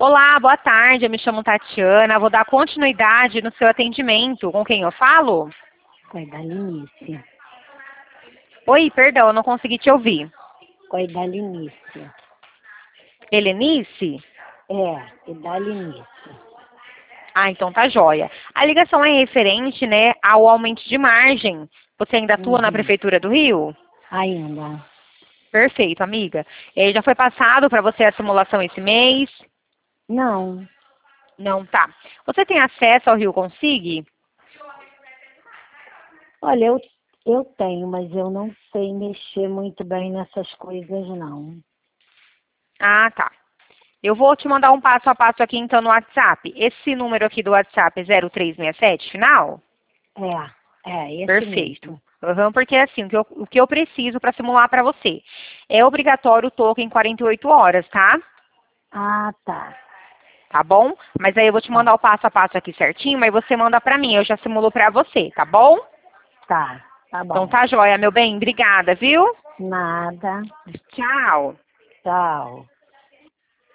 Olá, boa tarde. Eu me chamo Tatiana. Vou dar continuidade no seu atendimento. Com quem eu falo? Com a Idalinice. Oi, perdão, eu não consegui te ouvir. Com a Idalinice. Helenice? Idalinice. Ah, então tá joia. A ligação é referente, né, ao aumento de margem. Você ainda atua na Prefeitura do Rio? Ainda. Perfeito, amiga. Já foi passado para você a simulação esse mês? Não. Não, tá. Você tem acesso ao Rio Consig? Olha, eu tenho, mas eu não sei mexer muito bem nessas coisas, não. Ah, tá. Eu vou te mandar um passo a passo aqui, então, no WhatsApp. Esse número aqui do WhatsApp é 0367, final? Esse Perfeito. mesmo. Porque assim, o que eu preciso para simular para você. É obrigatório o token 48 horas, tá? Ah, tá. Tá bom? Mas aí eu vou te mandar o passo a passo aqui certinho, mas você manda para mim, eu já simulo para você, tá bom? Tá Então bom. tá joia, meu bem. Obrigada, viu? Nada. Tchau. Tchau.